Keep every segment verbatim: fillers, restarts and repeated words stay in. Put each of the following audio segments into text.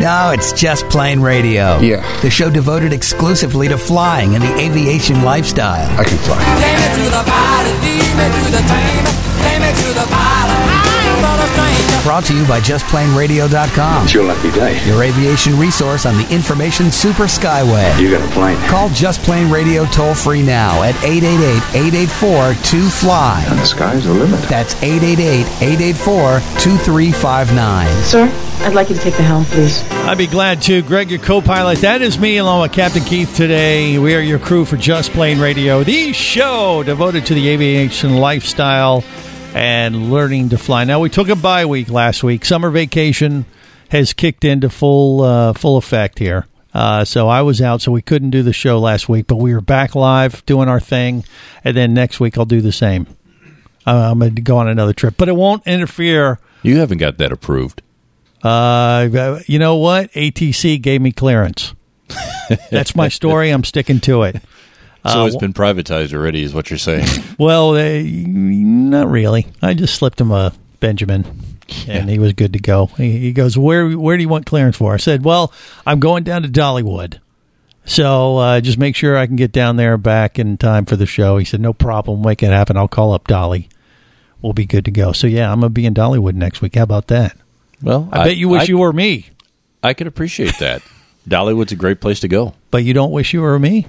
No, it's Just Plain Radio. Yeah. The show devoted exclusively to flying and the aviation lifestyle. I can fly. Take me to the pilot, lead me to the train. Take me to the pilot, I'm not a stranger. Brought to you by just plain radio dot com. It's your lucky day. Your aviation resource on the information super skyway. You got a plane. Call Just Plain Radio toll free now at eight eight eight, eight eight four, two fly. And the sky's the limit. That's eight eight eight, eight eight four, two three five nine. Sir, I'd like you to take the helm, please. I'd be glad to. Greg, your co-pilot. That is me along with Captain Keith today. We are your crew for Just Plain Radio, the show devoted to the aviation lifestyle and learning to fly. Now, we took a bye week last week. Summer vacation has kicked into full uh, full effect here. Uh, so I was out, so we couldn't do the show last week, but we were back live doing our thing, and then next week I'll do the same. Uh, I'm going to go on another trip, but it won't interfere. You haven't got that approved. Uh, you know what? A T C gave me clearance. That's my story. I'm sticking to it. So uh, it's been privatized already, is what you're saying. Well, they, not really. I just slipped him a Benjamin, and he was good to go. He, he goes, where where do you want clearance for? I said, well, I'm going down to Dollywood. So uh, just make sure I can get down there back in time for the show. He said, no problem. Make it happen. I'll call up Dolly. We'll be good to go. So, yeah, I'm going to be in Dollywood next week. How about that? Well, I, I bet you wish I, you were me. I could appreciate that. Dollywood's a great place to go. But you don't wish you were me?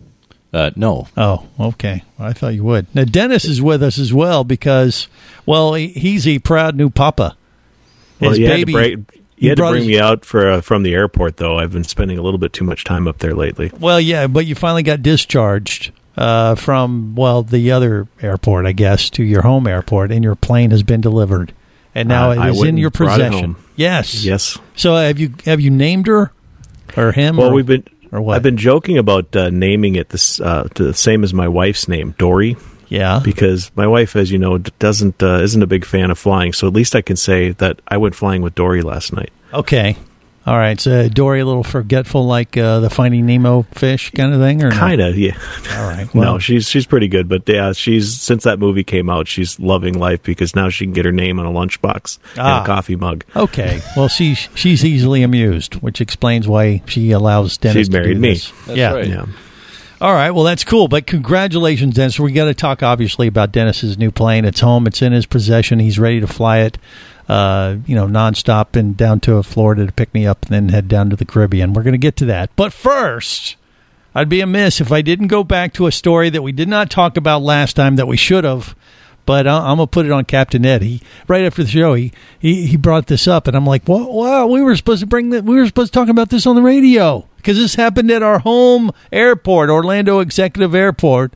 Uh, no. Oh, okay. Well, I thought you would. Now, Dennis is with us as well because, well, he, he's a proud new papa. His well, you baby, had to, break, you had to bring his, me out for uh, from the airport, though. I've been spending a little bit too much time up there lately. Well, yeah, but you finally got discharged uh, from, well, the other airport, I guess, to your home airport, and your plane has been delivered. And now uh, it is in your possession. Yes. Yes. So have you have you named her or him? Well, or, we've been. Or what? I've been joking about uh, naming it this uh, to the same as my wife's name, Dory. Yeah. Because my wife, as you know, doesn't uh, isn't a big fan of flying. So at least I can say that I went flying with Dory last night. Okay. All right. So Dory, a little forgetful, like uh, the Finding Nemo fish kind of thing, or kind of, no? Yeah. All right. Well, no, she's she's pretty good, but yeah, she's since that movie came out, she's loving life because now she can get her name on a lunchbox ah, and a coffee mug. Okay. Well, she's she's easily amused, which explains why she allows Dennis. She's married to do me. This. That's yeah. right. Yeah. All right. Well, that's cool. But congratulations, Dennis. We got to talk obviously about Dennis's new plane. It's home. It's in his possession. He's ready to fly it. Uh, you know, nonstop and down to Florida to pick me up and then head down to the Caribbean. We're going to get to that. But first, I'd be amiss if I didn't go back to a story that we did not talk about last time that we should have. But I'm going to put it on Captain Ed. He, right after the show, he, he, he brought this up, and I'm like, wow, wow, we were supposed to bring that. We were supposed to talk about this on the radio because this happened at our home airport, Orlando Executive Airport,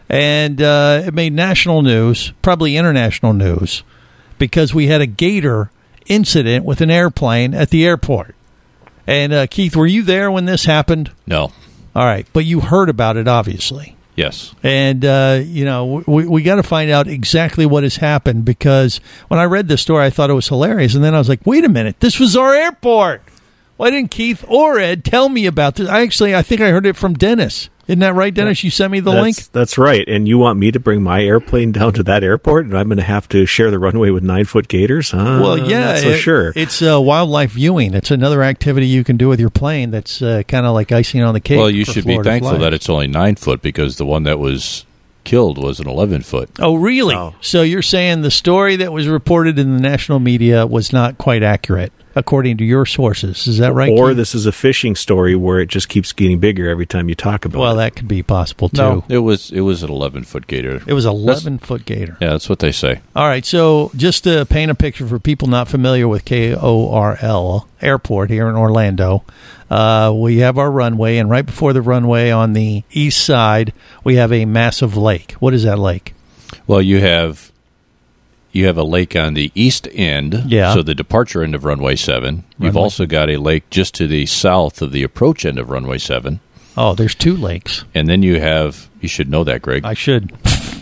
and uh, it made national news, probably international news, because we had a gator incident with an airplane at the airport. And, uh, Keith, were you there when this happened? No. All right. But you heard about it, obviously. Yes. And, uh, you know, we, we got to find out exactly what has happened because when I read this story, I thought it was hilarious. And then I was like, wait a minute. This was our airport. Why didn't Keith or Ed tell me about this? I actually, I think I heard it from Dennis. Isn't that right, Dennis? You sent me the that's, link? That's right. And you want me to bring my airplane down to that airport, and I'm going to have to share the runway with nine-foot gators? Uh, well, yeah. Not so it, sure. It's uh, wildlife viewing. It's another activity you can do with your plane that's uh, kind of like icing on the cake. Well, you should Florida be thankful flyers. that it's only nine foot because the one that was killed was an eleven foot. Oh, really? Oh. So you're saying the story that was reported in the national media was not quite accurate, according to your sources. Is that right? Or Keith? this is a fishing story where it just keeps getting bigger every time you talk about well, it. Well, that could be possible, too. No, it was it was an eleven foot gator. It was an eleven-foot gator. Yeah, that's what they say. All right, so just to paint a picture for people not familiar with K O R L Airport here in Orlando, uh, we have our runway, and right before the runway on the east side, we have a massive lake. What is that lake? Well, you have you have a lake on the east end, yeah. so the departure end of runway seven. You've Runway. also got a lake just to the south of the approach end of runway seven. Oh, there's two lakes. And then you have, you should know that, Greg. I should.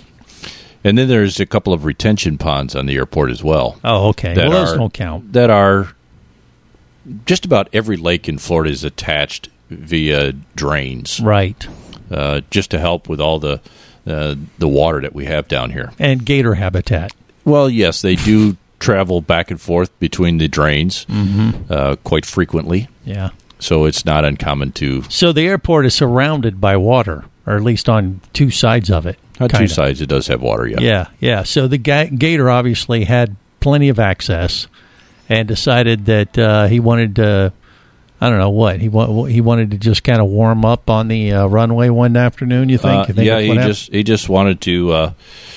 And then there's a couple of retention ponds on the airport as well. Oh, okay. That Well, those are, don't count. That are, just about every lake in Florida is attached via drains. Right. Uh, just to help with all the uh, the water that we have down here. And gator habitat. Well, yes, they do travel back and forth between the drains Mm-hmm. uh, quite frequently. Yeah. So it's not uncommon to So the airport is surrounded by water, or at least on two sides of it. on two kinda. sides. It does have water. Yeah. Yeah, yeah. So the ga- gator obviously had plenty of access, and decided that uh, he wanted to. I don't know what he wa- he wanted to just kind of warm up on the uh, runway one afternoon. You think? Uh, You think yeah. that's He what happened? just he just wanted to uh,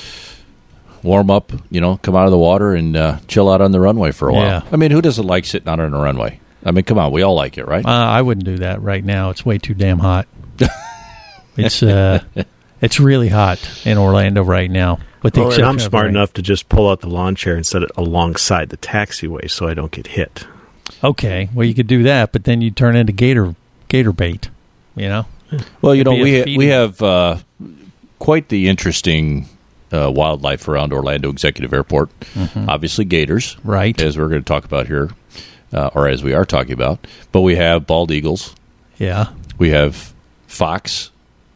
warm up. You know, come out of the water and uh, chill out on the runway for a while. Yeah. I mean, who doesn't like sitting out on the runway? I mean, come on, we all like it, right? Uh, I wouldn't do that right now. It's way too damn hot. it's uh, it's really hot in Orlando right now. With the Well, and exception I'm of smart rain. enough to just pull out the lawn chair and set it alongside the taxiway so I don't get hit. Okay, well you could do that, but then you turn into gator gator bait. You know. Well, you know, It'd be a we ha- feeding- we have uh, quite the interesting uh, wildlife around Orlando Executive Airport. Obviously, gators, Mm-hmm. Right. as we're going to talk about here, uh, or as we are talking about. But we have bald eagles, Yeah. we have fox,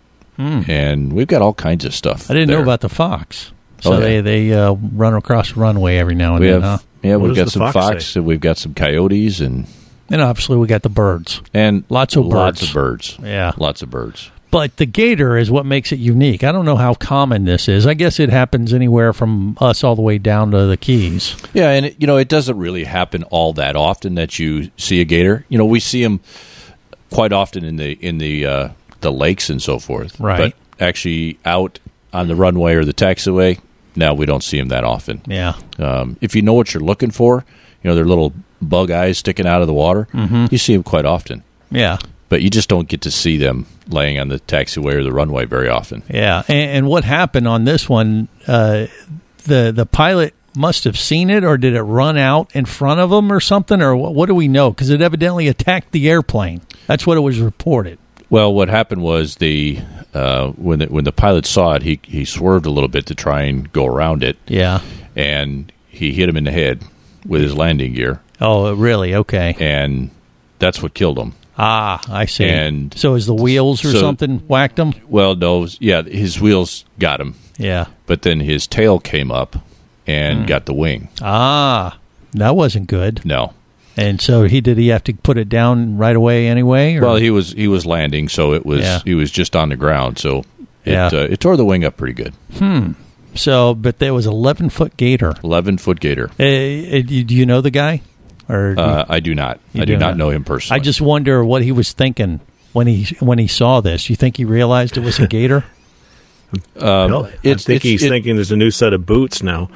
and we've got all kinds of stuff. Hmm. I didn't there. know about the fox. So Oh, yeah. they they uh, run across the runway every now and We then, have huh? yeah, What we've does got the some fox fox, say? and we've got some coyotes, and And obviously we got the birds. and Lots of lots birds. of birds. Yeah. Lots of birds. But the gator is what makes it unique. I don't know how common this is. I guess it happens anywhere from us all the way down to the Keys. Yeah, and it, you know, it doesn't really happen all that often that you see a gator. You know, we see them quite often in the in the uh, the lakes and so forth. Right. But actually, out on the runway or the taxiway, no, we don't see them that often. Yeah. Um, if you know what you're looking for, you know, their little bug eyes sticking out of the water. Mm-hmm. You see them quite often, Yeah. but you just don't get to see them laying on the taxiway or the runway very often. Yeah. And, and what happened on this one, uh, the the pilot must have seen it, or did it run out in front of him or something? Or what, what do we know? Because it evidently attacked the airplane. That's what it was reported. Well, what happened was the uh, when the, when the pilot saw it, he he swerved a little bit to try and go around it, Yeah. and he hit him in the head with his landing gear, Oh, really? Okay. and that's what killed him. Ah, I see. And so is the wheels or so- something whacked him? Well, no, yeah, his wheels got him, Yeah. but then his tail came up and Hmm. got the wing. Ah, that wasn't good. No, And so he did he have to put it down right away anyway? Or? well, he was he was landing, so it was Yeah. he was just on the ground, so it Yeah. uh, it tore the wing up pretty good. So, but there was eleven foot gator. Eleven foot gator. Uh, uh, do you know the guy? Or do you- Uh, I do not. You I do do not not. know him personally. I just wonder what he was thinking when he when he saw this. You think he realized it was a gator? um, Well, I it's- think it's- he's it- thinking there's a new set of boots now.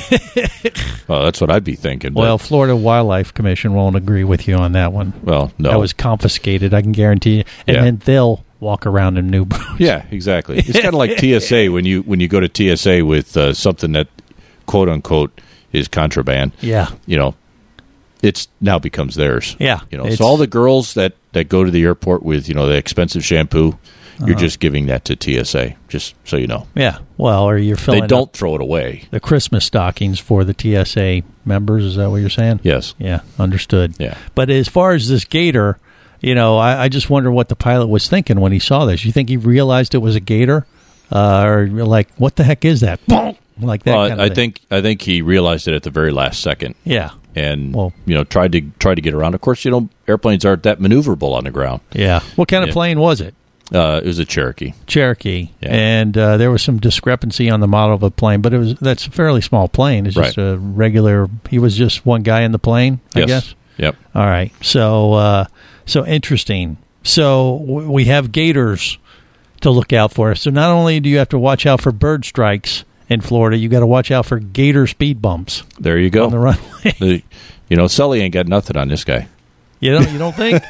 Well, that's what I'd be thinking. But, Well, Florida Wildlife Commission won't agree with you on that one. well, no. That was confiscated, I can guarantee you. And Yeah. then they'll walk around in new boots. Yeah, exactly. It's kind of like T S A when you when you go to T S A with uh, something that quote unquote is contraband. Yeah. You know, it's now becomes theirs. Yeah, You know, it's- so all the girls that that go to the airport with you know the expensive shampoo, Uh-huh. you're just giving that to T S A. Just so you know, Yeah. Well, or you're filling they don't up throw it away. the Christmas stockings for the T S A members. Is that what you're saying? Yes. Yeah, understood. Yeah. But as far as this gator, you know, I, I just wonder what the pilot was thinking when he saw this. You think he realized it was a gator? Uh, or like, what the heck is that? Like that Well, kind of I thing. think I think he realized it at the very last second. Yeah. And Well- you know tried to try to get around. Of course, you know airplanes aren't that maneuverable on the ground. Yeah. What kind of Yeah. plane was it? Uh, it was a Cherokee. Cherokee. Yeah. And uh, there was some discrepancy on the model of the plane, but it was that's a fairly small plane. It's just Right. a regular. He was just one guy in the plane, I Yes. guess. Yep. All right. So, uh, so interesting. So w- we have gators to look out for. So not only do you have to watch out for bird strikes in Florida, you got to watch out for gator speed bumps There you go. on the runway. The- you know, Sully ain't got nothing on this guy. You don't, you don't think?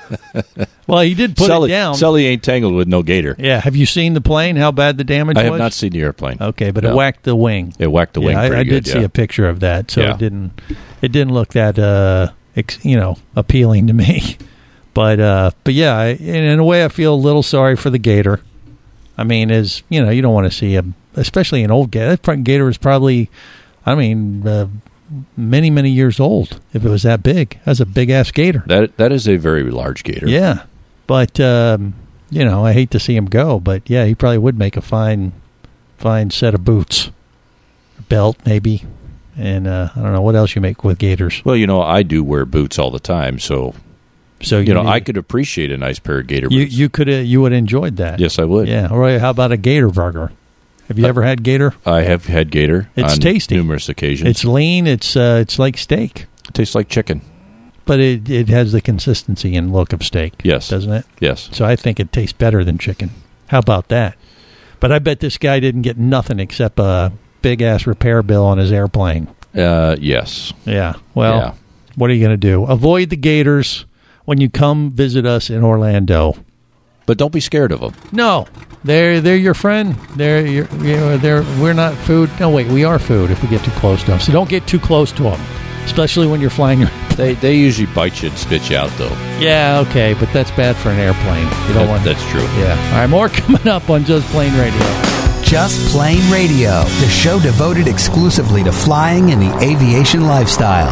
Well, he did put Sully, it down. Sully ain't tangled with no gator. Yeah. Have you seen the plane? How bad the damage I was? have not seen the airplane. Okay, but it No. whacked the wing. It whacked the wing Yeah, I, pretty I good. did see yeah. a picture of that, so Yeah. it didn't it didn't look that uh ex, you know appealing to me. But uh, but yeah, I, in, in a way, I feel a little sorry for the gator. I mean, as you know, you don't want to see him, especially an old gator. That pro- gator is probably, I mean, uh, many many years old. If it was that big, that's a big ass gator. That that is a very large gator. Yeah, but um, you know, I hate to see him go, but yeah, he probably would make a fine fine set of boots, belt maybe. And uh, I don't know what else you make with gaiters. Well, you know, I do wear boots all the time, so So you know, need- I could appreciate a nice pair of gator you boots. you could uh, you would have enjoyed that. Yes, I would. Yeah. All right. How about a gator burger? Have you Uh, ever had gator? I have had gator It's on tasty. numerous occasions. It's lean. It's uh, it's like steak, it tastes like chicken. but it it has the consistency and look of steak. Yes. doesn't it? Yes. So I think it tastes better than chicken. How about that? But I bet this guy didn't get nothing except a big ass repair bill on his airplane. Uh, yes. Yeah. Well, Yeah. what are you going to do? Avoid the gators when you come visit us in Orlando. But don't be scared of them. No, they're they're your friend. They're your, you know, they're we're not food. No, wait, we are food if we get too close to them. So don't get too close to them, especially when you're flying your. They they usually bite you and spit you out, though. Yeah, okay, but that's bad for an airplane. You don't That- want. that's true. Yeah. All right, more coming up on Just Plain Radio. Just Plain Radio, the show devoted exclusively to flying and the aviation lifestyle.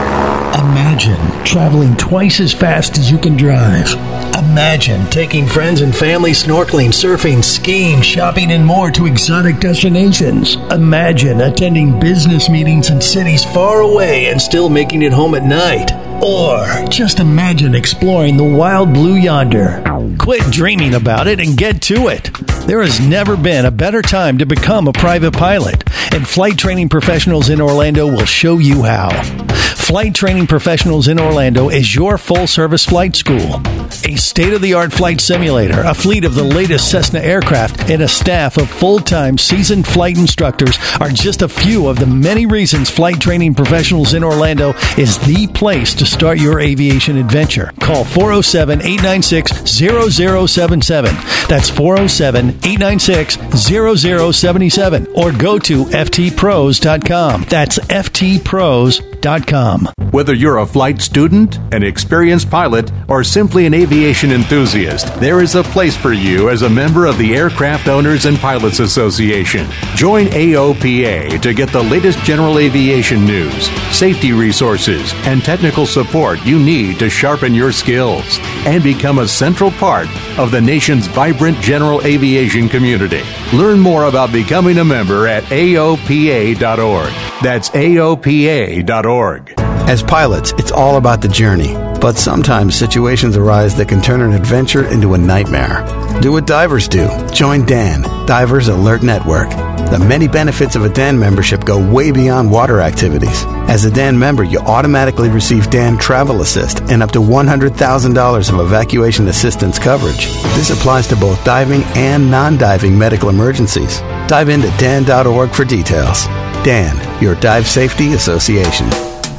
Imagine traveling twice as fast as you can drive. Imagine taking friends and family snorkeling, surfing, skiing, shopping, and more to exotic destinations. Imagine attending business meetings in cities far away and still making it home at night. Or just imagine exploring the wild blue yonder. Quit dreaming about it and get to it. There has never been a better time to become a private pilot, and Flight Training Professionals in Orlando will show you how. Flight Training Professionals in Orlando is your full-service flight school. A state-of-the-art flight simulator, a fleet of the latest Cessna aircraft, and a staff of full-time seasoned flight instructors are just a few of the many reasons Flight Training Professionals in Orlando is the place to start your aviation adventure. Call four oh seven, eight nine six, zero zero seven seven. That's four oh seven, eight nine six, zero zero seven seven. Or go to f t pros dot com. That's f t pros dot com. Whether you're a flight student, an experienced pilot, or simply an aviation enthusiast, there is a place for you as a member of the Aircraft Owners and Pilots Association. Join A O P A to get the latest general aviation news, safety resources, and technical support you need to sharpen your skills and become a central part of the nation's vibrant general aviation community. Learn more about becoming a member at A O P A dot org. That's A O P A dot org. As pilots, it's all about the journey. But sometimes situations arise that can turn an adventure into a nightmare. Do what divers do. Join D A N, Divers Alert Network. The many benefits of a D A N membership go way beyond water activities. As a D A N member, you automatically receive D A N Travel Assist and up to one hundred thousand dollars of evacuation assistance coverage. This applies to both diving and non-diving medical emergencies. Dive into D A N dot org for details. D A N, your Dive Safety Association.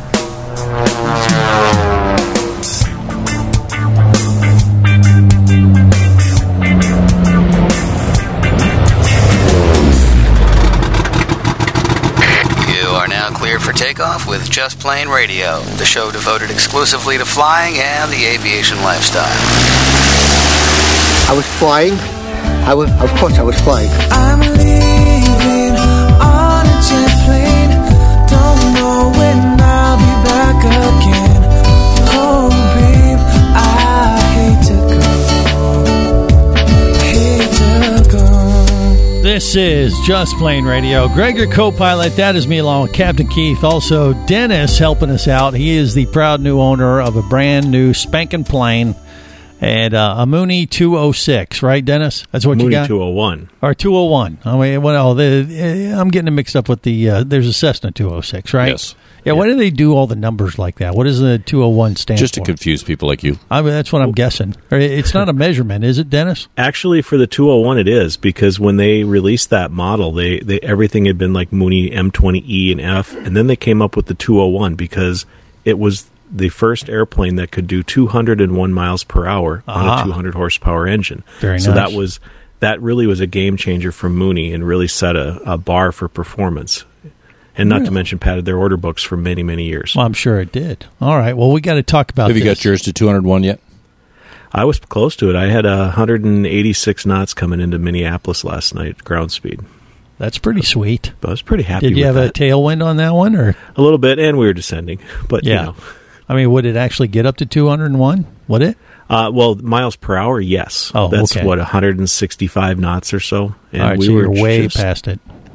For takeoff with Just Plain Radio, the show devoted exclusively to flying and the aviation lifestyle. I was flying. I was, of course, I was flying. I'm leaving on a jet plane. Don't know when I'll be back again. Oh, babe, I hate to go. Hate to go. This is Just Plain Radio. Greg, your co-pilot. That is me along with Captain Keith. Also, Dennis helping us out. He is the proud new owner of a brand new spanking plane and uh, a Mooney two oh six, right, Dennis? That's what Mooney you got? two oh one. Or two oh one. I mean, well, the, I'm getting it mixed up with the, uh, there's a Cessna two oh six, right? Yes. Yeah, why do they do all the numbers like that? What does the two oh one stand Just for? to confuse people like you. I mean, that's what I'm guessing. Or it's not a measurement, is it, Dennis? Actually, for the two oh one, it is, because when they released that model, they, they everything had been like Mooney M twenty E and F, and then they came up with the two oh one because it was the first airplane that could do two hundred one miles per hour Aha. on a two hundred horsepower engine. Very so nice. that was that really was a game changer for Mooney and really set a, a bar for performance. And not Really? to mention padded their order books for many, many years. Well, I'm sure it did. All right. Well, we got to talk about Have you this. got yours to two oh one yet? I was close to it. I had uh, one hundred eighty-six knots coming into Minneapolis last night, ground speed. That's pretty sweet. But I was pretty happy Did you with have that. a tailwind on that one? Or A little bit, and we were descending. But, Yeah. you know. I mean, would it actually get up to two oh one? Would it? Uh, well, miles per hour, yes. Oh, That's, okay. what, one hundred sixty-five knots or so? And All right, we so were you're way just- past it.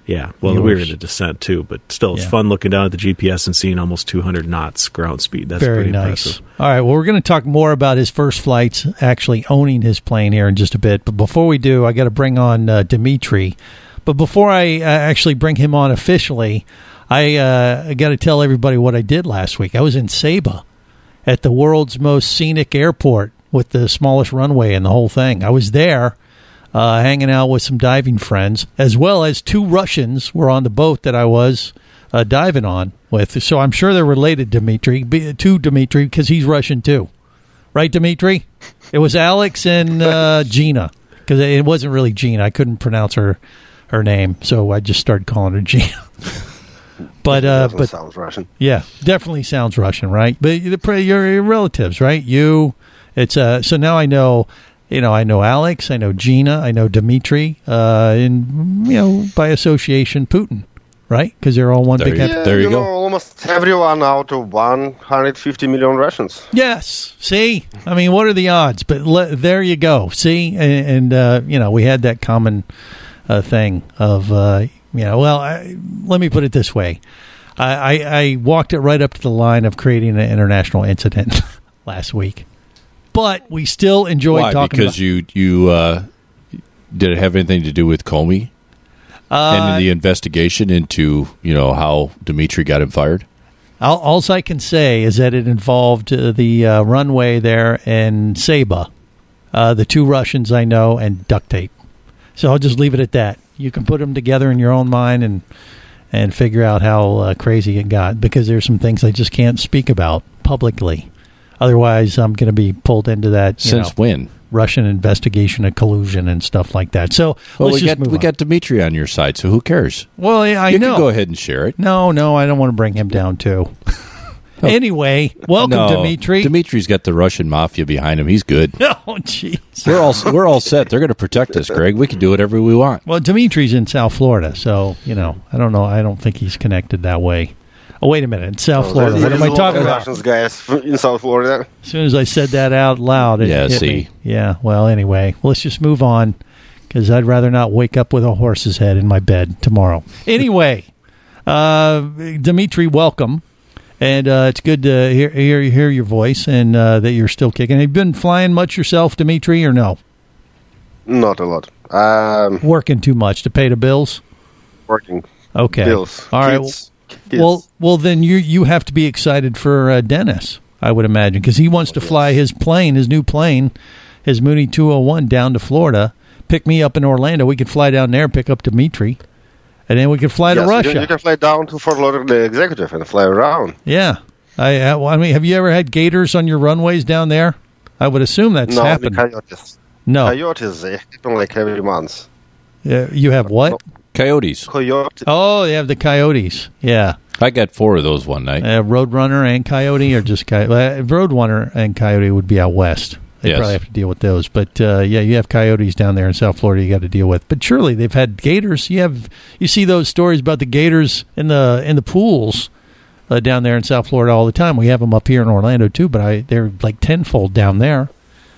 Yeah, well, Yours. we were in a descent too, but still, it's Yeah. fun looking down at the G P S and seeing almost two hundred knots ground speed. That's Very pretty nice. impressive. All right, well, we're going to talk more about his first flights, actually owning his plane here in just a bit. But before we do, I got to bring on uh, Dimitri. But before I uh, actually bring him on officially, I, uh, I got to tell everybody what I did last week. I was in Saba at the world's most scenic airport with the smallest runway and the whole thing. I was there uh, hanging out with some diving friends, as well as two Russians were on the boat that I was uh, diving on with. So I'm sure they're related, Dimitri, be- to Dimitri, because he's Russian too. Right, Dimitri? It was Alex and uh, Gina, because it wasn't really Gina. I couldn't pronounce her her name, so I just started calling her Gina. But uh, Doesn't but sound Russian. yeah, definitely sounds Russision, right? But the your, your relatives, right? You, it's uh. So now I know, you know, I know Alex, I know Gina, I know Dimitri, uh, and you know by association Putin, right? Because they're all one There big. you- happy- Yeah, there you know, go. almost everyone out of one hundred fifty million Russians. Yes. See, I mean, what are the odds? But le- there you go. See, and, and uh, you know, we had that common uh, thing of, uh, you know, well, I, let me put it this way. I, I, I walked it right up to the line of creating an international incident last week. But we still enjoyed Why? talking Because about you you uh, did it have anything to do with Comey uh, and the investigation into you know how Dimitri got him fired? all, all I can say is that it involved uh, the uh, runway there in Saba, uh, the two Russians I know, and duct tape. So I'll just leave it at that. You can put them together in your own mind and and figure out how uh, crazy it got, because there's some things I just can't speak about publicly. Otherwise, I'm going to be pulled into that you Since know, when? Russian investigation of collusion and stuff like that. So Well, let's we just got move we on. got Dimitri on your side, so who cares? Well, yeah, I you know. can go ahead and share it. No, no, I don't want to bring him down too. Anyway, welcome, no, Dimitri. Dimitri's got the Russian mafia behind him. He's good. Oh, jeez. We're all we're all set. They're going to protect us, Greg. We can do whatever we want. Well, Dimitri's in South Florida, so, you know, I don't know. I don't think he's connected that way. Oh, wait a minute. In South Oh, Florida. there's- What am I there's a lot talking of about? Russians guys in South Florida. As soon as I said that out loud, it Yeah, hit see. me. Yeah, well, anyway, let's just move on, because I'd rather not wake up with a horse's head in my bed tomorrow. Anyway, uh, Dimitri, welcome. And uh, it's good to hear, hear hear your voice and uh, that you're still kicking. Have you been flying much yourself, Dimitri, or no? Not a lot. Um, Working too much to pay the bills? working. Okay. Bills. All right. Kids. Kids. Well, well, then you you have to be excited for uh, Dennis, I would imagine, because he wants to fly his plane, his new plane, his Mooney two oh one down to Florida, pick me up in Orlando. We could fly down there, pick up Dimitri, and then we could fly Yes, to Russia. You can, you can fly down to Fort Lauderdale Executive and fly around. Yeah. I, I, well, I mean, have you ever had gators on your runways down there? I would assume that's no, happened. the coyotes. No. Coyotes, they happen like every month. Uh, you have what? Coyotes. Coyote. Oh, they have the coyotes. Yeah. I got four of those one night. Uh, Roadrunner and Coyote, or just Coyote? Uh, Roadrunner and Coyote would be out west. They Yes. probably have to deal with those. But, uh, yeah, you have coyotes down there in South Florida you got to deal with. But surely they've had gators. You have you see those stories about the gators in the in the pools uh, down there in South Florida all the time. We have them up here in Orlando, too, but I they're like tenfold down there.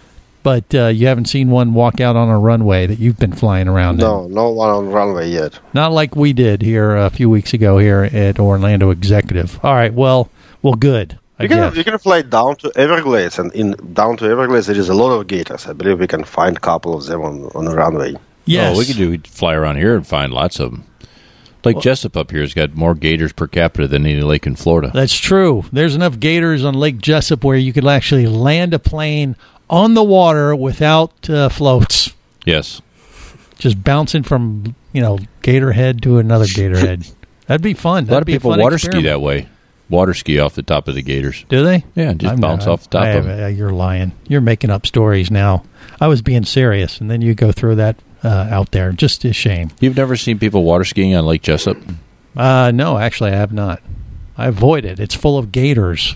But uh, you haven't seen one walk out on a runway that you've been flying around in. No, no one on runway yet. Not like we did here a few weeks ago here at Orlando Executive. All right, well, well, good. I You can guess. you can fly down to Everglades, and in down to Everglades there is a lot of gators. I believe we can find a couple of them on, on the runway. Yes. Oh, we could do we'd fly around here and find lots of them. Lake Jessup up here has got more gators per capita than any lake in Florida. That's true. There's enough gators on Lake Jessup where you could actually land a plane on the water without uh, floats. Yes. Just bouncing from, you know, gator head to another gator head. That'd be fun. A lot That'd of be a people fun water experiment. ski that way. Water ski off the top of the gators. Do they? Yeah, just I'm bounce not- off the top I of have- them. uh, You're lying. You're making up stories now. I was being serious, and then you go through that uh, out there. Just a shame. You've never seen people water skiing on Lake Jessup? Uh, no, actually, I have not. I avoid it. It's full of gators.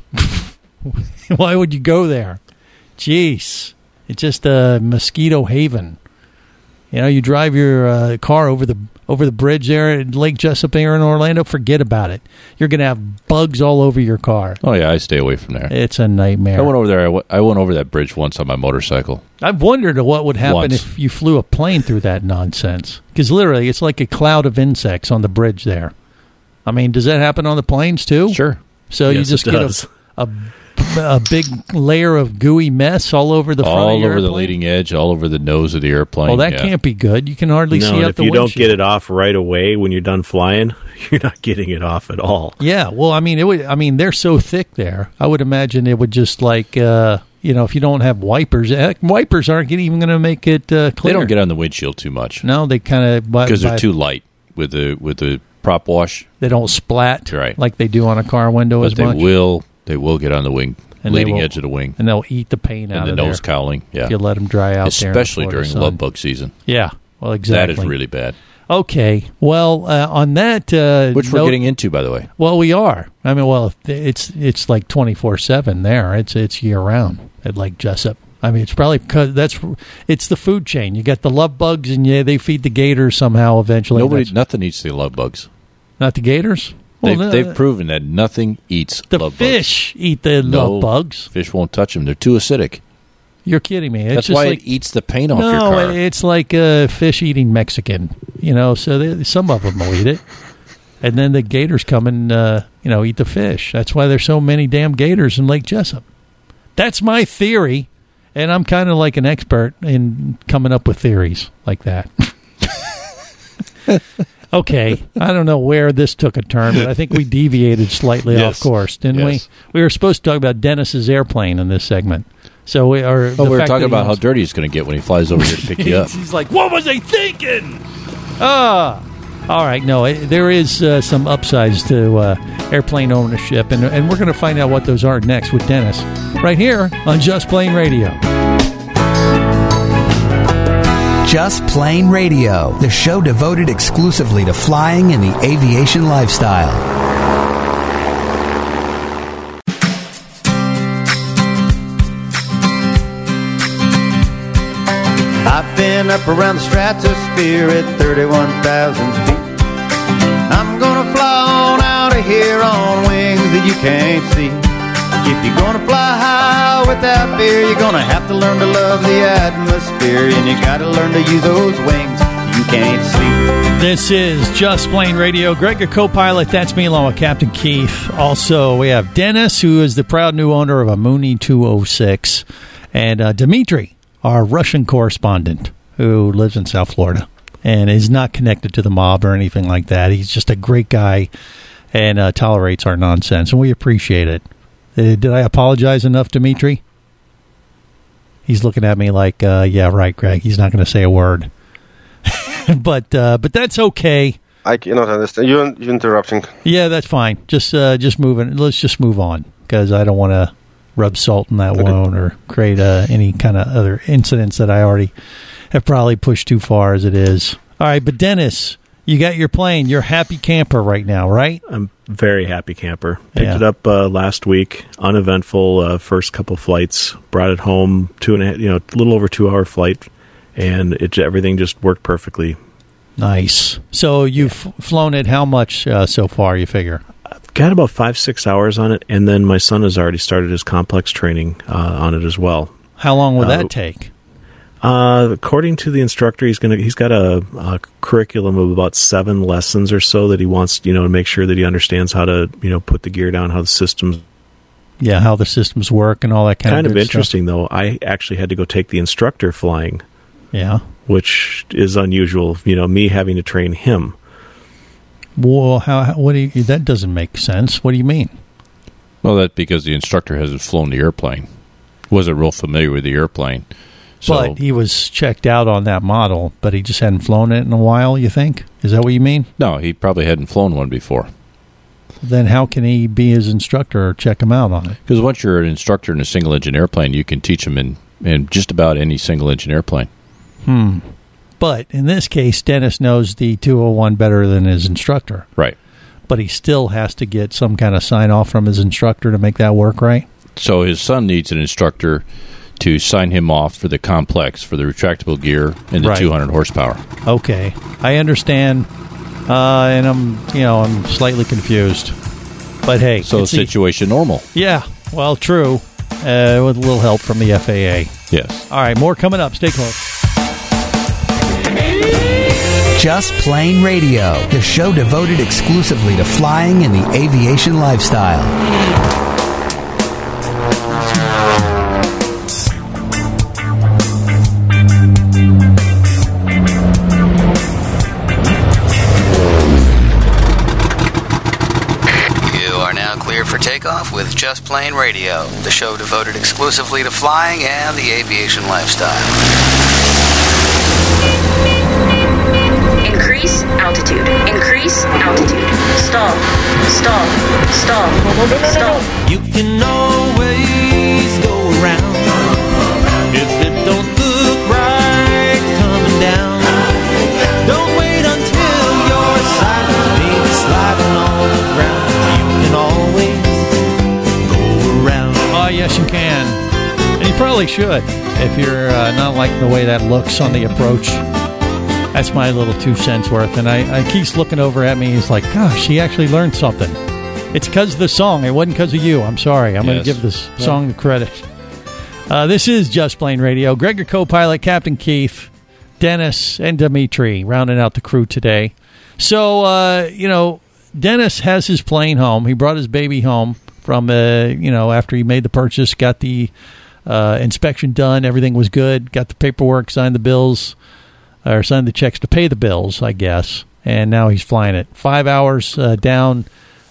Why would you go there? Jeez. It's just a mosquito haven. You know, you drive your uh, car over the over the bridge there at Lake Jessup here in Orlando, forget about it. You're going to have bugs all over your car. Oh, yeah, I stay away from there. It's a nightmare. I went over there. I, w- I went over that bridge once on my motorcycle. I've wondered what would happen Once. if you flew a plane through that nonsense. Because literally, it's like a cloud of insects on the bridge there. I mean, does that happen on the planes too? Sure. So Yes, you just it get does. a, a a big layer of gooey mess all over the front all of your over the airplane? leading edge, all over the nose of the airplane. Well, that yeah. can't be good. You can hardly No, see and out if the you don't windshield. get it off right away when you're done flying, you're not getting it off at all. Yeah, well, I mean, it would. I mean, they're so thick there. I would imagine it would just like, uh, you know, if you don't have wipers, heck, wipers aren't even going to make it uh, clear. They don't get on the windshield too much. No, they kind of because they're too light with the with the prop wash. They don't splat right. like they do on a car window but as they much. will. They will get on the wing, And they leading will- edge of the wing, and they'll eat the paint and out the of nose there cowling. Yeah, if you let them dry out there, in the especially Florida during sun. love bug season. Yeah, well, exactly. That is really bad. Okay, well, uh, on that, uh, Which we're note- getting into, by the way. Well, we are. I mean, well, it's it's like twenty four seven there. It's it's year round at Lake Jessup. I mean, it's probably because that's it's the food chain. You got the love bugs, and yeah, they feed the gators somehow. Eventually, Nobody, That's- nothing eats the love bugs. not the gators. They've, Well, they've the- proven that nothing eats the love fish eat the bugs. No, love bugs. Fish won't touch them. They're too acidic. You're kidding me. It's That's just why like, it eats the paint off no, your car. it's like uh, fish eating Mexican. You know, so they, some of them will eat it, and then the gators come and uh, you know eat the fish. That's why there's so many damn gators in Lake Jessup. That's my theory, and I'm kind of like an expert in coming up with theories like that. Okay, I don't know where this took a turn, but I think we deviated slightly Yes. off course, didn't Yes. we? We were supposed to talk about Dennis's airplane in this segment. So we are. Oh, we were talking about how dirty he's going to get when he flies over here to pick you up. He's like, what was I thinking? Ah. All right, no, it, there is uh, some upsides to uh, airplane ownership, and, and we're going to find out what those are next with Dennis, right here on Just Plain Radio. Just Plain Radio, the show devoted exclusively to flying and the aviation lifestyle. I've been up around the stratosphere at thirty-one thousand feet. I'm gonna fly on out of here on wings that you can't see. If you're gonna fly high without fear, you're gonna have to learn to love the atmosphere, and you gotta learn to use those wings you can't see. This is Just Plain Radio. Greg, your co-pilot. That's me, along with Captain Keith. Also, we have Dennis, who is the proud new owner of a Mooney two oh six, and uh, Dimitri, our Russian correspondent, who lives in South Florida and is not connected to the mob or anything like that. He's just a great guy and uh, tolerates our nonsense, and we appreciate it. Uh, did I apologize enough, Dimitri? He's looking at me like, uh, yeah, right, Greg. He's not going to say a word. but uh, but that's okay. I cannot understand. You're, you're interrupting. Yeah, that's fine. Just uh, just moving. Let's just move on because I don't want to rub salt in that Okay. wound or create uh, any kind of other incidents that I already have probably pushed too far as it is. All right, but Dennis, you got your plane. You're a happy camper right now, right? I'm very happy camper. Picked Yeah. it up uh, last week, uneventful. Uh, first couple flights, brought it home. Two and a half, you know, a little over two hour flight, and it everything just worked perfectly. Nice. So you've flown it how much uh, so far, you figure? Got about five six hours on it, and then my son has already started his complex training uh, on it as well. How long will Uh, that take? Uh, according to the instructor, he's gonna he's got a, a curriculum of about seven lessons or so that he wants, you know, to make sure that he understands how to, you know, put the gear down, how the systems. Yeah, how the systems work and all that kind, Kind of of good interesting, though. I actually had to go take the instructor flying, stuff. Yeah. which is unusual. You know, me having to train him. Well, how, how what do you, that doesn't make sense. What do you mean? Well, that's because the instructor hasn't flown the airplane. Wasn't real familiar with the airplane. So, But he was checked out on that model, but he just hadn't flown it in a while, you think? Is that what you mean? no, he probably hadn't flown one before. Then how can he be his instructor or check him out on it? Because once you're an instructor in a single-engine airplane, you can teach them in, in just about any single-engine airplane. Hmm. But in this case, Dennis knows the two oh one better than his instructor. Right. But he still has to get some kind of sign-off from his instructor to make that work, right? So his son needs an instructor to sign him off for the complex, for the retractable gear and the Right. two hundred horsepower. Okay, I understand, uh, and I'm you know I'm slightly confused, but hey, So it's the- situation normal. yeah, well, true, uh, with a little help from the F A A. Yes. All right, more coming up. Stay close. Just Plain Radio, the show devoted exclusively to flying and the aviation lifestyle. You are now cleared for takeoff with Just Plain Radio, the show devoted exclusively to flying and the aviation lifestyle. Increase altitude. Increase altitude. Stall. Stall. Stall. Stall. You can always go around if it don't look right coming down. Don't wait until you're silent, baby, sliding on the ground. You can always go around. Oh, yes, you can. And you probably should if you're uh, not liking the way that looks on the approach. That's my little two cents worth. And I, I Keith's looking over at me. He's like, gosh, he actually learned something. It's because of the song. It wasn't because of you. I'm sorry. I'm going Yes. to give this song the credit. Uh, this is Just Plain Radio. Greg, your co-pilot, Captain Keith, Dennis, and Dimitri rounding out the crew today. So, uh, you know, Dennis has his plane home. He brought his baby home from, uh, you know, after he made the purchase, got the uh, inspection done. Everything was good. Got the paperwork, signed the bills, or signed the checks to pay the bills, I guess. And now he's flying it. Five hours uh, down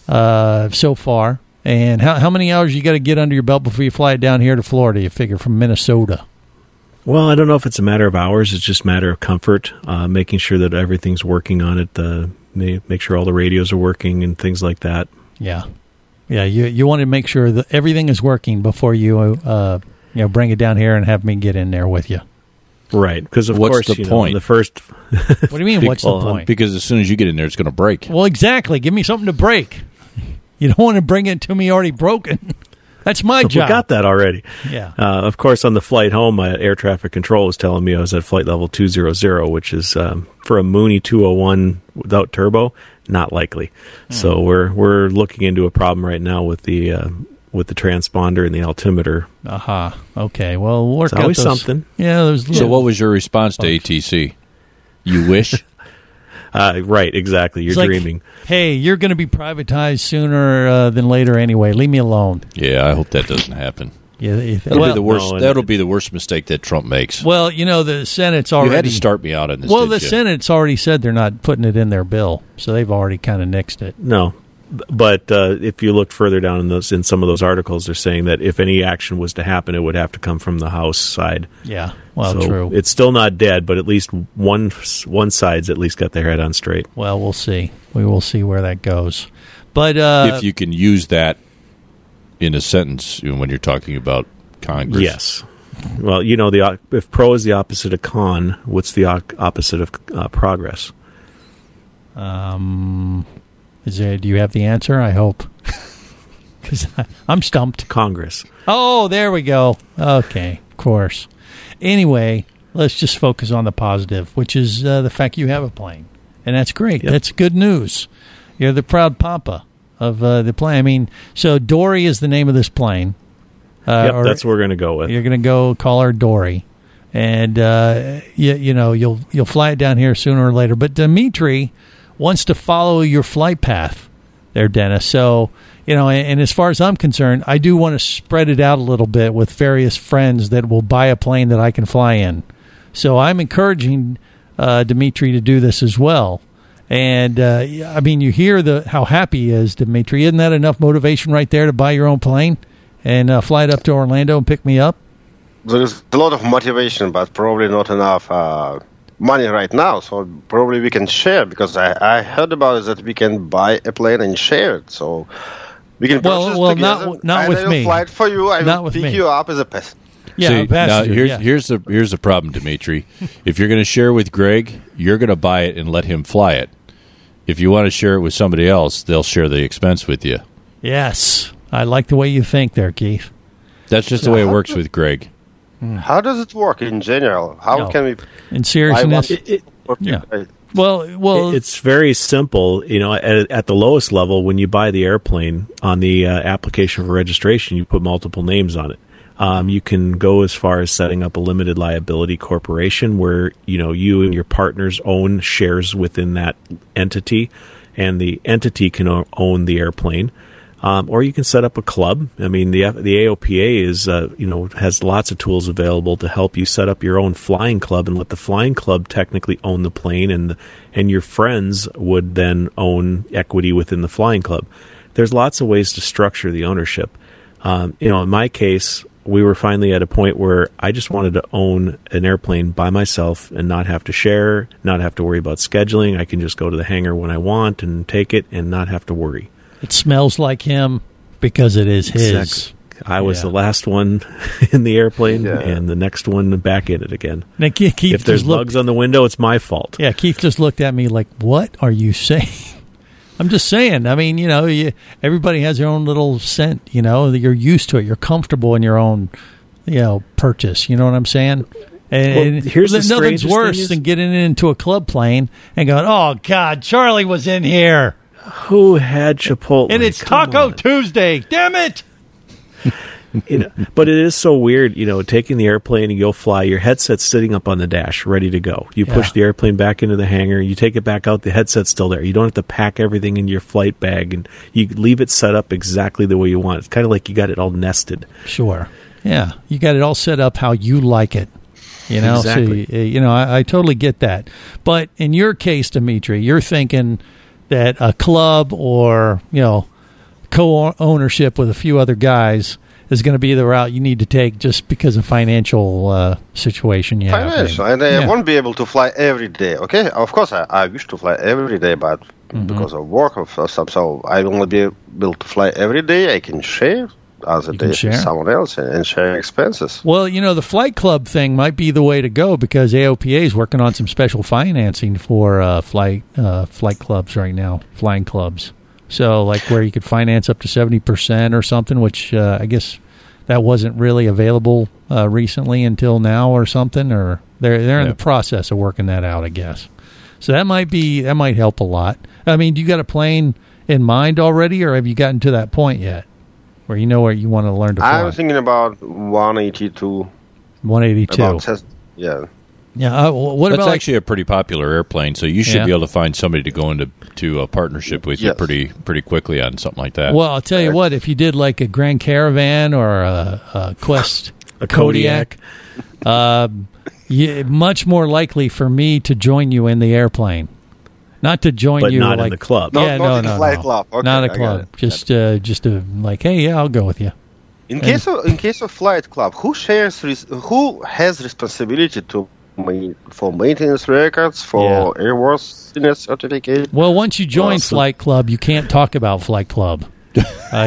uh, so far. And how how many hours you got to get under your belt before you fly it down here to Florida, you figure, from Minnesota? Well, I don't know if it's a matter of hours. It's just a matter of comfort, uh, making sure that everything's working on it, uh, make sure all the radios are working and things like that. Yeah. Yeah, you you want to make sure that everything is working before you uh, you know bring it down here and have me get in there with you. Right, because of What's course, the you know, point? the first. What do you mean, what's the Well, point? Because as soon as you get in there, it's going to break. Well, exactly. Give me something to break. You don't want to bring it to me already broken. That's my We job. got that already. Yeah. Uh, of course, on the flight home, my air traffic control was telling me I was at flight level two hundred, which is um, for a Mooney two oh one without turbo, not likely. Hmm. So we're we're looking into a problem right now with the uh, with the transponder and the altimeter. Aha. Okay. Well, we'll work It's out always those- something. Yeah. There's So what was your response to A T C? You wish? Uh, right, exactly. You're It's like, dreaming. Hey, you're going to be privatized sooner uh, than later anyway. Leave me alone. Yeah, I hope that doesn't happen. Yeah, you th- That'll well, be the worst. no, and- that'll be the worst mistake that Trump makes. well, you know, the Senate's already. you had to start me out on this. Well, didn't the you? Senate's already said they're not putting it in their bill, so they've already kind of nixed it. No, B- but uh, if you look further down in those in some of those articles, they're saying that if any action was to happen, it would have to come from the House side. Yeah, well, So true. It's still not dead, but at least one one side's at least got their head on straight. Well, we'll see. We will see where that goes. But uh, if you can use that in a sentence you know, when you're talking about Congress. Yes. Well, you know, the o- if pro is the opposite of con, what's the o- opposite of uh, progress? um, is there, do you have the answer? I hope. Because I'm stumped. Congress. Oh, there we go. Okay, of course. Anyway, let's just focus on the positive, which is uh, the fact you have a plane. And that's great. Yep. That's good news. You're the proud papa of uh, the plane. I mean, so Dory is the name of this plane. Uh, Yep, or that's what we're going to go with. You're going to go call her Dory. And, uh, you, you know, you'll you'll fly it down here sooner or later. But Dimitri wants to follow your flight path there, Dennis. So, you know, and, and as far as I'm concerned, I do want to spread it out a little bit with various friends that will buy a plane that I can fly in. So I'm encouraging uh, Dimitri to do this as well. And, uh, I mean, you hear the how happy he is, Dimitri. Isn't that enough motivation right there to buy your own plane and uh, fly it up to Orlando and pick me up? There is a lot of motivation, but probably not enough uh, money right now. So probably we can share, because I, I heard about it that we can buy a plane and share it. So we can Well, purchase well, together. not- not and with I will me. fly it for you. I Not will with pick me. you up as a passenger. Yeah, See, a passenger, now here's yeah. here's the here's the problem, Dimitri. If you're going to share with Greg, you're going to buy it and let him fly it. If you want to share it with somebody else, they'll share the expense with you. Yes. I like the way you think there, Keith. That's just the way it works with Greg. How does it work in general? How No. can we? In seriousness, I want- It- yeah. Well, well, It- it's very simple. You know, at, at the lowest level, when you buy the airplane on the uh, application for registration, you put multiple names on it. Um, you can go as far as setting up a limited liability corporation where you know you and your partners own shares within that entity, and the entity can o- own the airplane. Um, or you can set up a club. I mean, the the A O P A is uh, you know has lots of tools available to help you set up your own flying club and let the flying club technically own the plane, and and your friends would then own equity within the flying club. There's lots of ways to structure the ownership. Um, you know, in my case, we were finally at a point where I just wanted to own an airplane by myself and not have to share, not have to worry about scheduling. I can just go to the hangar when I want and take it and not have to worry. it smells like him because it is his. Exactly. I was Yeah. the last one in the airplane, Yeah. and the next one back in it again. Now, Keith, Keith If there's just looked, bugs on the window, it's my fault. yeah, Keith just looked at me like, "What are you saying?" I'm just saying. I mean, you know, you, everybody has their own little scent. You know, you're used to it. You're comfortable in your own, you know, purchase. You know what I'm saying? And Well, here's the nothing's strangest worse thing is- than getting into a club plane and going, "Oh God, Charlie was in here, Who had Chipotle? and it's Come Taco on. Tuesday." Damn it! You know, but it is so weird, you know, taking the airplane and you go fly, your headset's sitting up on the dash, ready to go. You push Yeah. the airplane back into the hangar, you take it back out, the headset's still there. You don't have to pack everything in your flight bag, and you leave it set up exactly the way you want. It's kind of like you got it all nested. Sure. Yeah, you got it all set up how you like it. You know, Exactly. so you, you know, I, I totally get that. But in your case, Dimitri, you're thinking that a club or you know co-ownership with a few other guys is going to be the route you need to take just because of financial uh, situation. Yeah, Financial, and I Yeah. won't be able to fly every day. Okay, of course, I, I wish to fly every day, but Mm-hmm. because of work or stuff, so I will not be able to fly every day. I can share other You can days share. with someone else and, and share expenses. Well, you know, the flight club thing might be the way to go because A O P A is working on some special financing for uh, flight uh, flight clubs right now, flying clubs. So, like where you could finance up to seventy percent or something, which uh, I guess that wasn't really available uh, recently until now or something, or they're they're in Yeah. the process of working that out, I guess. So that might be that might help a lot. I mean, do you got a plane in mind already, or have you gotten to that point yet where you know where you want to learn to fly? I'm thinking about one eighty-two. one eighty-two. About test, yeah. Yeah. Uh, wh- what That's about actually a pretty popular airplane, so you should Yeah. be able to find somebody to go into to a partnership with you Yes. pretty pretty quickly on something like that. Well, I'll tell you what. If you did like a Grand Caravan or a, a Quest, A Kodiak, uh, you, much more likely for me to join you in the airplane, not to join But you not in like the club. Not- yeah, not no, in no, flight no. club. Okay, not a I got club. it. Just, uh, just a like, hey, yeah, I'll go with you. In case of in case of flight club, who shares res- who has responsibility to ma- for maintenance records, for airworthiness certificate? Well, once you join Well, so- Flight Club, you can't talk about Flight Club. I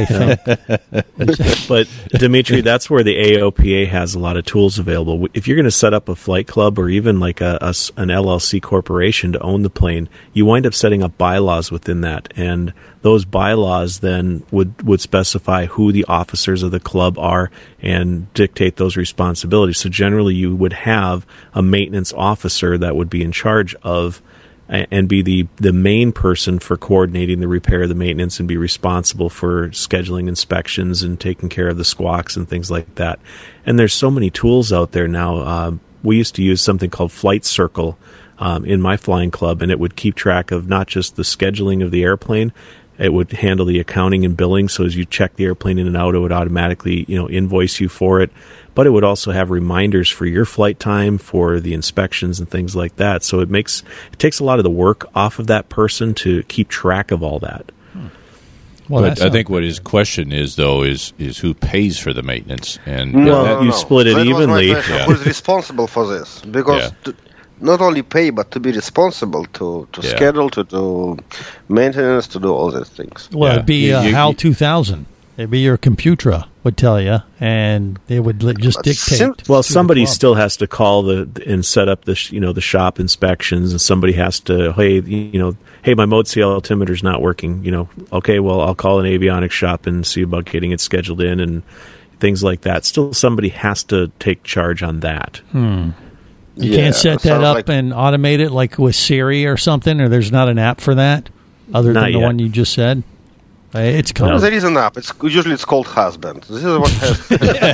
think. But Dimitri, that's where the A O P A has a lot of tools available. If you're going to set up a flight club or even like a, a s- an L L C corporation to own the plane, you wind up setting up bylaws within that, and those bylaws then would would specify who the officers of the club are and dictate those responsibilities. So generally, you would have a maintenance officer that would be in charge of and be the, the main person for coordinating the repair, the maintenance, and be responsible for scheduling inspections and taking care of the squawks and things like that. And there's so many tools out there now. Um, we used to use something called Flight Circle um, in my flying club, and it would keep track of not just the scheduling of the airplane, it would handle the accounting and billing. So as you check the airplane in and out, it would automatically, you know, invoice you for it. But it would also have reminders for your flight time, for the inspections and things like that. So it makes it takes a lot of the work off of that person to keep track of all that. Well, but that I think sounds what his question is, though, is is who pays for the maintenance, and No, that- no, you no. split it That was my evenly. question. Yeah. Who's responsible for this? Because Yeah. to, not only pay, but to be responsible to, to Yeah. schedule, to do maintenance, to do all these things. Well, Yeah. it'd be You- uh, you- HAL you- two thousand. It'd be your Computra would tell you, and it would li- just But dictate. sim- Well, to the somebody club. still has to call the and set up the sh- you know the shop inspections, and somebody has to hey you know hey my mode C L altimeter's not working. You know, okay, well I'll call an avionics shop and see about getting it scheduled in, and things like that. Still, somebody has to take charge on that. Hmm. You Yeah, can't set that sounds up like- and automate it like with Siri or something, or there's not an app for that other Not than the yet. one you just said. Uh, It's No, coming. there is an app. It's usually it's called Husband. This is what has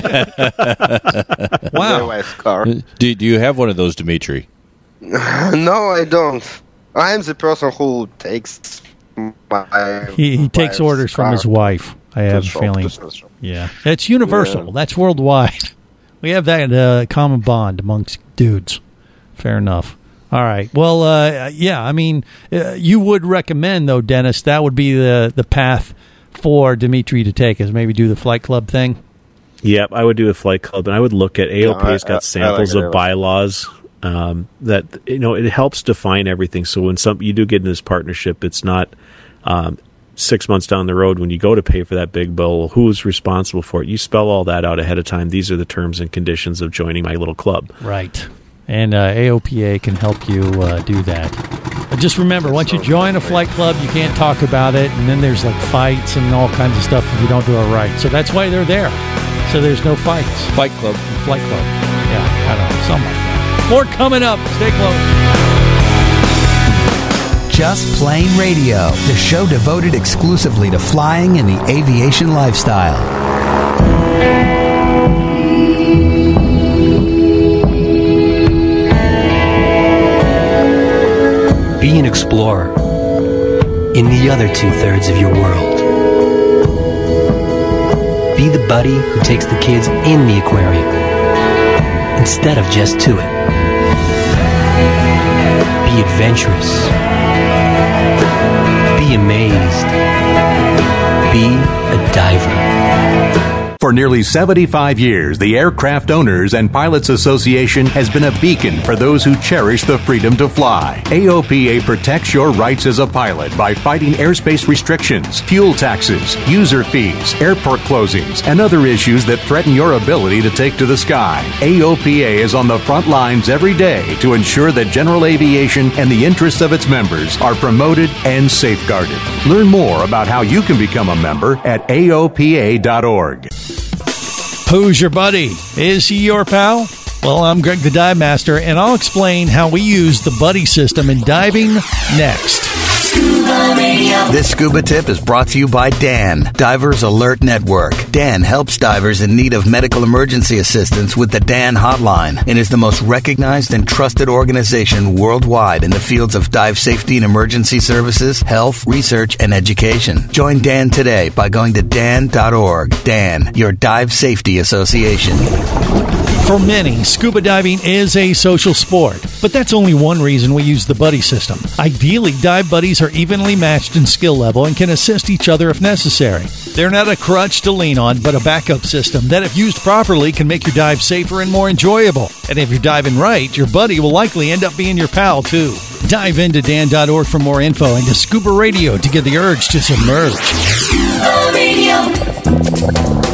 Wow. my wife's car. Do, do you have one of those, Dimitri? No, I don't. I am the person who takes my. He, he takes wife's orders from his car wife. I to have the a shop, feeling. to the shop. Yeah, it's universal. Yeah. That's worldwide. We have that uh, common bond amongst dudes. Fair enough. All right. Well, uh, yeah. I mean, uh, you would recommend though, Dennis. That would be the the path for Dimitri to take. Is maybe do the Flight Club thing. Yep, I would do a flight club, and I would look at A O P's No, I- got I- I samples like it. of bylaws um, that you know it helps define everything. So when some you do get in this partnership, it's not um, six months down the road when you go to pay for that big bill. Who's responsible for it? You spell all that out ahead of time. These are the terms and conditions of joining my little club. Right. And uh, A O P A can help you uh, do that. But just remember, once you join a flight club, you can't talk about it, and then there's like fights and all kinds of stuff if you don't do it right. So that's why they're there. So there's no fights. Fight Club. Flight club. Yeah, I don't know. Something like that. More coming up. Stay close. Just Plain Radio, the show devoted exclusively to flying and the aviation lifestyle. Be an explorer in the other two-thirds of your world. Be the buddy who takes the kids in the aquarium instead of just to it. Be adventurous. Be amazed. Be a diver. For nearly seventy-five years, the Aircraft Owners and Pilots Association has been a beacon for those who cherish the freedom to fly. A O P A protects your rights as a pilot by fighting airspace restrictions, fuel taxes, user fees, airport closings, and other issues that threaten your ability to take to the sky. A O P A is on the front lines every day to ensure that general aviation and the interests of its members are promoted and safeguarded. Learn more about how you can become a member at A O P A dot org. Who's your buddy? Is he your pal? Well, I'm Greg the Dive Master, and I'll explain how we use the buddy system in diving next. Scuba Radio. This scuba tip is brought to you by Dan, Divers Alert Network. Dan helps divers in need of medical emergency assistance with the Dan Hotline and is the most recognized and trusted organization worldwide in the fields of dive safety and emergency services, health, research, and education. Join Dan today by going to dan dot org. Dan, your dive safety association. For many, scuba diving is a social sport, but that's only one reason we use the buddy system. Ideally, dive buddies are evenly matched in skill level and can assist each other if necessary. They're not a crutch to lean on, but a backup system that, if used properly, can make your dive safer and more enjoyable. And if you're diving right, your buddy will likely end up being your pal, too. Dive into dan dot org for more info and to Scuba Radio to get the urge to submerge. Scuba Radio.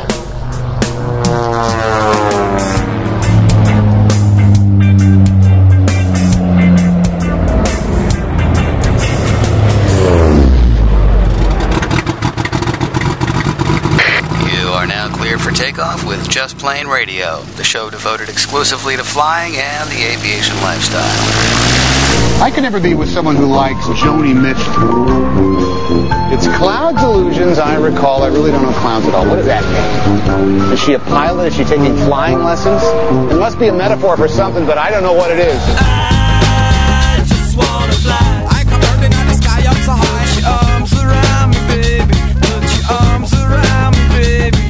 For takeoff with Just Plain Radio, the show devoted exclusively to flying and the aviation lifestyle. I can never be with someone who likes Joni Mitchell. It's Clouds Illusions, I recall. I really don't know clowns at all. What does that mean? Is she a pilot? Is she taking flying lessons? It must be a metaphor for something, but I don't know what it is. I just wanna fly. I come burning out the sky up so high. Put your arms around me, baby. Put your arms around me, baby.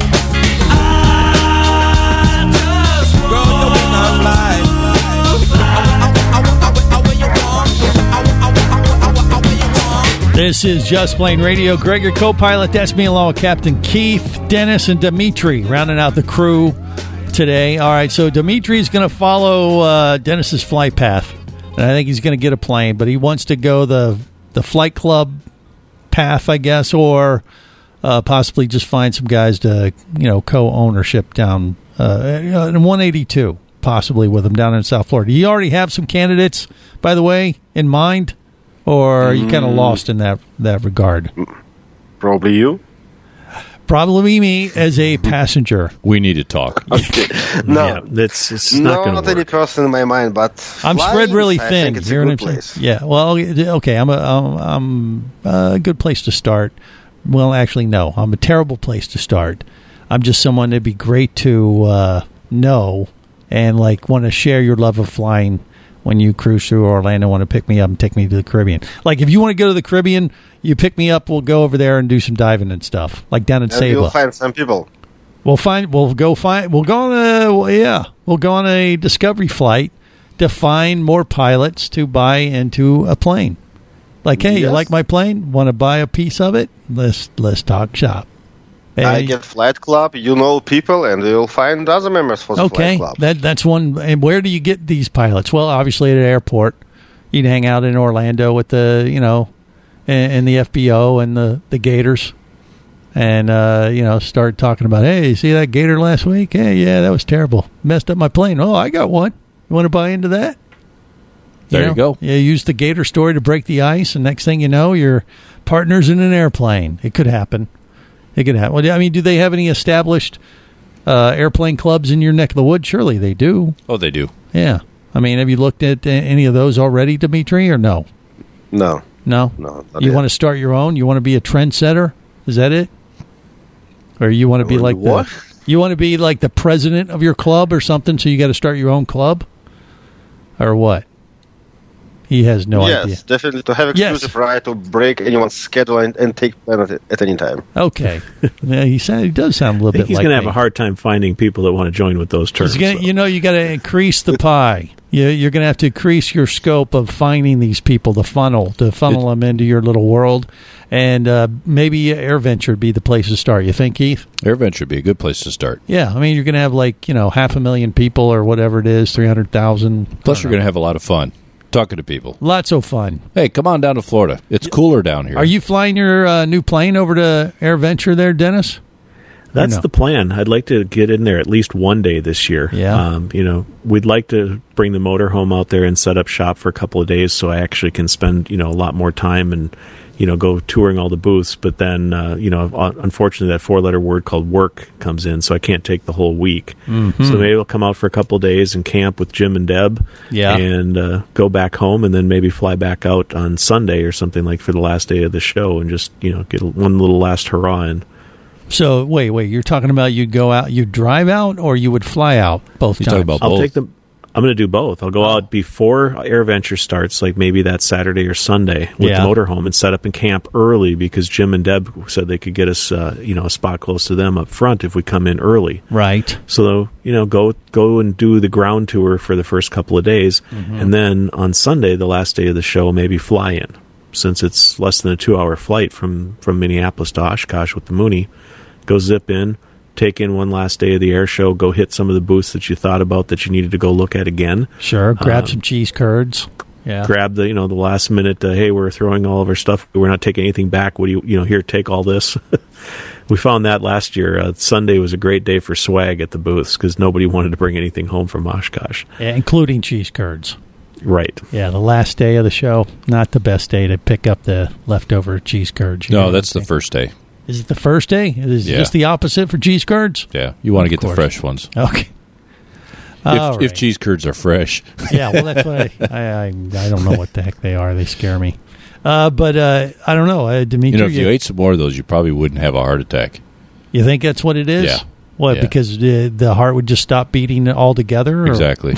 This is Just Plain Radio. Greg, your co-pilot. That's me along with Captain Keith, Dennis, and Dimitri, rounding out the crew today. All right, so Dimitri's going to follow uh, Dennis's flight path. And I think he's going to get a plane, but he wants to go the the flight club path, I guess, or uh, possibly just find some guys to, you know, co-ownership down uh, in one eighty-two, possibly with him down in South Florida. Do you already have some candidates, by the way, in mind? Or are you kind of lost in that, that regard? Probably you. Probably me as a passenger. We need to talk. Okay. No, Yeah, that's it's no, not going not to any work. person in my mind, but I'm flying, spread really I thin. think it's a Hear what good I'm place. saying? Yeah. Well, okay. I'm a I'm, I'm a good place to start. Well, actually, no. I'm a terrible place to start. I'm just someone that'd be great to uh, know and like want to share your love of flying when you cruise through Orlando. Want to pick me up and take me to the Caribbean. Like if you want to go to the Caribbean, you pick me up. We'll go over there and do some diving and stuff, like down in And you'll Saba. find some people. We'll find. We'll go find. We'll go on a. well, Yeah, we'll go on a discovery flight to find more pilots to buy into a plane. Like, hey, you Yes. like my plane? Want to buy a piece of it? Let's let's talk shop. I Hey, get Flight Club, you know people, and you'll find other members for the okay, Flight Club. that that's one. And where do you get these pilots? Well, obviously at an airport. You'd hang out in Orlando with the you know, and, and the F B O and the the Gators. And, uh, you know, start talking about, hey, you see that gator last week? Hey, yeah, that was terrible. Messed up my plane. Oh, I got one. You want to buy into that? There you know? go. You use the gator story to break the ice, and next thing you know, your partner's in an airplane. It could happen. It could happen. Well, I mean, do they have any established uh, airplane clubs in your neck of the woods? Surely they do. Oh, they do. Yeah. I mean, have you looked at uh, any of those already, Dimitri, or no? No. No? No. not You yet. want to start your own? You want to be a trendsetter? Is that it? Or you want to be like What? the you want to be like the president of your club or something? So you got to start your own club, or what? He has no yes, idea. definitely to have Yes. exclusive right to break anyone's schedule and, and take plan at, at any time. Okay, yeah, he sound, he does sound a little I think bit he's like going to have me. a hard time finding people that want to join with those terms. He's gonna, so. you know, you got to increase the pie. You, you're going to have to increase your scope of finding these people, the funnel, to funnel them into your little world. And uh, maybe AirVenture would be the place to start. You think, Keith? AirVenture would be a good place to start. Yeah, I mean, you're going to have like, you know, half a million people or whatever it is, three hundred thousand. Plus, you're going to have a lot of fun talking to people. Lots of fun. Hey, come on down to Florida. It's cooler down here. Are you flying your uh, new plane over to AirVenture there, Dennis? That's no? the plan. I'd like to get in there at least one day this year. Yeah. Um, you know, we'd like to bring the motorhome out there and set up shop for a couple of days so I actually can spend, you know, a lot more time and, you know, go touring all the booths. But then, uh, you know, unfortunately that four-letter word called work comes in, so I can't take the whole week. Mm-hmm. So maybe I'll come out for a couple of days and camp with Jim and Deb. Yeah. And uh, go back home and then maybe fly back out on Sunday or something like for the last day of the show and just, you know, get one little last hurrah in. So, wait, wait, you're talking about you'd go out, you'd drive out, or you would fly out both You're times? talking about I'll both. take them. I'm going to do both. I'll go out before AirVenture starts, like maybe that Saturday or Sunday with Yeah. the motorhome, and set up in camp early because Jim and Deb said they could get us, uh, you know, a spot close to them up front if we come in early. Right. So you know, go go and do the ground tour for the first couple of days, and then on Sunday, the last day of the show, maybe fly in, since it's less than a two-hour flight from from Minneapolis to Oshkosh with the Mooney. Go zip in. Take in one last day of the air show, go hit some of the booths that you thought about that you needed to go look at again. Sure. Grab Um, some cheese curds. Yeah. Grab the, you know, the last minute, uh, hey, we're throwing all of our stuff. We're not taking anything back. What do you, you know, here, take all this. We found that last year. Uh, Sunday was a great day for swag at the booths because nobody wanted to bring anything home from Oshkosh. Yeah, including cheese curds. Right. Yeah, the last day of the show, not the best day to pick up the leftover cheese curds. You No, know that's what the I'm first day. saying? Is it the first day? Is it Yeah. just the opposite for cheese curds? Yeah, you want to Of get the course. fresh ones. Okay. If, All if right. cheese curds are fresh. Yeah, well, that's what I, I, I, I don't know what the heck they are. They scare me. Uh, but uh, I don't know. Uh, Dimitri, You know, if you you, ate some more of those, you probably wouldn't have a heart attack. you think that's what it is? Yeah. What, Yeah. because the, the heart would just stop beating altogether? Or? Exactly.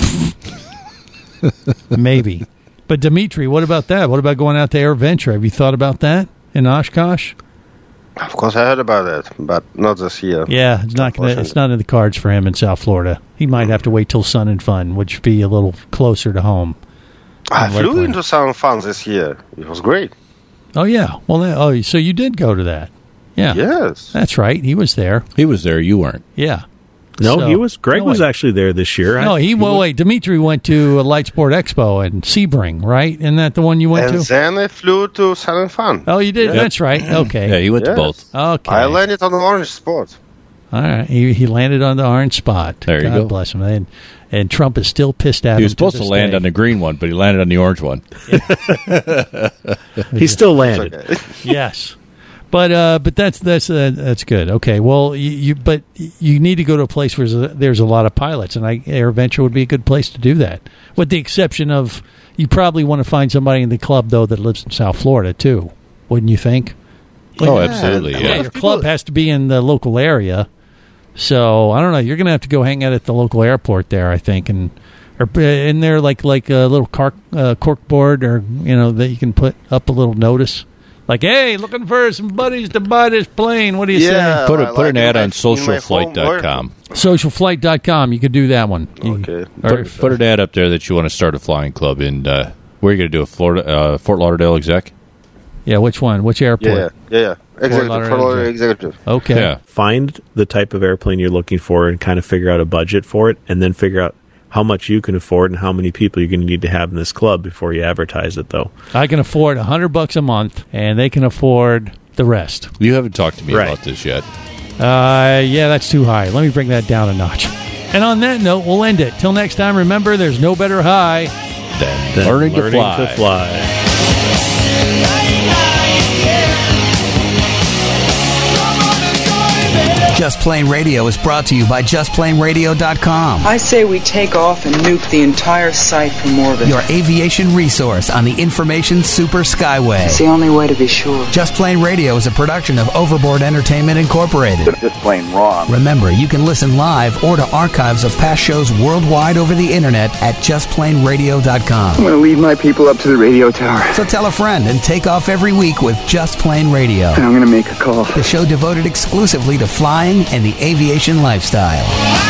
Maybe. But Dimitri, what about that? What about going out to AirVenture? Have you thought about that in Oshkosh? Of course, I heard about it, but not this year. Yeah, it's not gonna, it's not in the cards for him in South Florida. He might have to wait till Sun and Fun, which would be a little closer to home. I in flew Lakeland. into Sound Fun this year. It was great. Oh yeah. Well, that, oh, so you did go to that? Yeah. Yes. That's right. He was there. He was there. You weren't. Yeah. No, So- he was. Greg no, was wait. actually there this year. No, I- he. Well, wait. Dimitri went to a Light Sport Expo in Sebring, right? Isn't that the one you went And to? then I flew to Sun and Fun. Oh, you did. Yep. That's right. Okay. Yeah, he went Yes. to both. Okay. I landed on the orange spot. All right. He, he landed on the orange spot. There you God go. bless him. And, and Trump is still pissed at him. He was supposed to this land day. on the green one, but he landed on the orange one. he still landed. Okay. Yes. But uh, but that's that's uh, that's good. Okay, well, you, you but you need to go to a place where there's a, there's a lot of pilots, and I, AirVenture would be a good place to do that. With the exception of, you probably want to find somebody in the club though that lives in South Florida too, wouldn't you think? Like, oh, absolutely. Yeah, yeah. Your club has to be in the local area, so I don't know. You're going to have to go hang out at the local airport there, I think, and or in there like like a little cork uh, cork board, or you know that you can put up a little notice. Like, hey, looking for some buddies to buy this plane. What do you Yeah, say? Put, a, I put like an it. ad on In my phone, social flight dot com. social flight dot com. You could do that one. You- Okay. or- Put, put an ad up there that you want to start a flying club in. Uh, where are you going to do a Florida, uh, Fort Lauderdale exec? yeah, which one? Which airport? Yeah, yeah, yeah. Executive, Lauderdale Fort Lauderdale executive. executive. Okay. Yeah. Find the type of airplane you're looking for and kind of figure out a budget for it, and then figure out how much you can afford and how many people you're going to need to have in this club before you advertise it, though. I can afford a hundred bucks a month, and they can afford the rest. You haven't talked to me Right. about this yet. Uh, yeah, that's too high. Let me bring that down a notch. And on that note, we'll end it. Till next time, remember, there's no better high. Then, Then learning, learning to fly. to fly. Just Plain Radio is brought to you by just plain radio dot com. I say we take off and nuke the entire site from orbit. Your aviation resource on the information super skyway. It's the only way to be sure. Just Plain Radio is a production of Overboard Entertainment Incorporated. It's just plain wrong. Remember, you can listen live or to archives of past shows worldwide over the internet at just plain radio dot com. I'm going to lead my people up to the radio tower. So tell a friend and take off every week with Just Plain Radio. And I'm going to make a call. The show devoted exclusively to flying and the aviation lifestyle.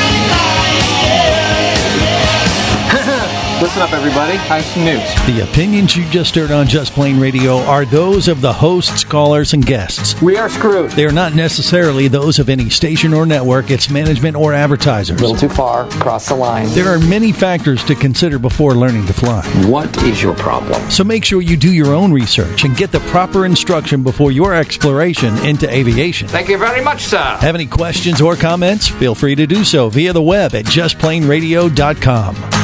Listen up, everybody. I have some news. The opinions you just heard on Just Plain Radio are those of the hosts, callers, and guests. We are screwed. They are not necessarily those of any station or network, its management, or advertisers. A little too far. Cross the line. There are many factors to consider before learning to fly. What is your problem? So make sure you do your own research and get the proper instruction before your exploration into aviation. Thank you very much, sir. Have any questions or comments? Feel free to do so via the web at just plain radio dot com.